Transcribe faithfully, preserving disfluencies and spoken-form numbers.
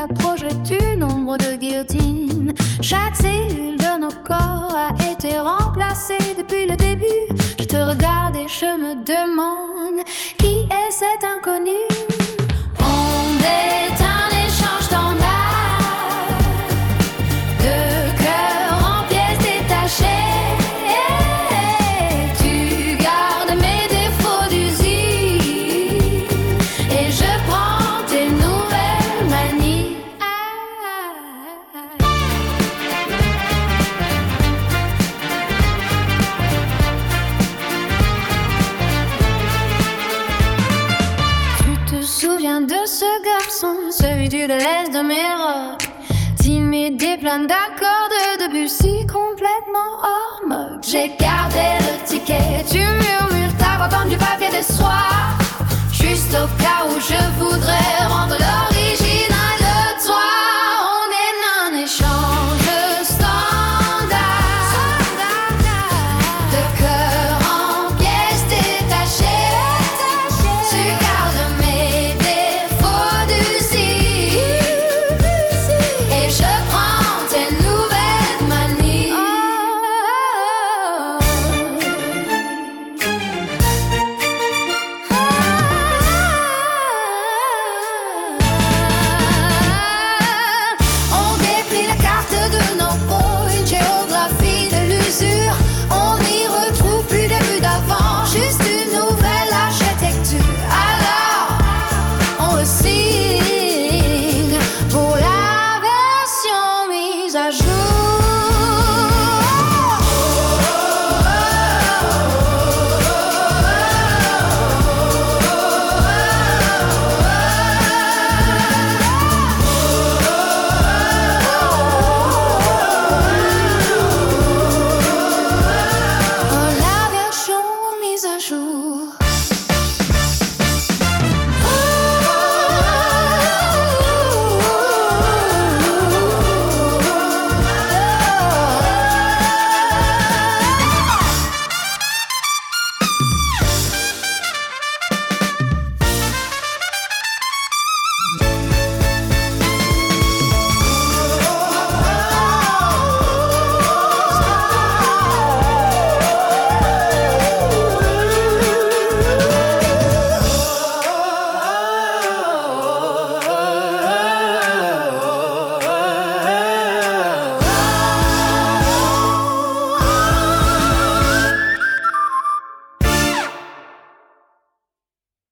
projette une ombre de guillotine. Chaque cellule de nos corps a été remplacée depuis le début. Je te regarde et je me demande qui est cet inconnu. On est un échange standard de cœurs en pièces détachées. De ce garçon, celui du laisse de mes robes, timide et plein d'accords de Debussy, complètement hors mode. J'ai gardé le ticket, tu murmures ta voix comme du papier de soie, juste au cas où je voudrais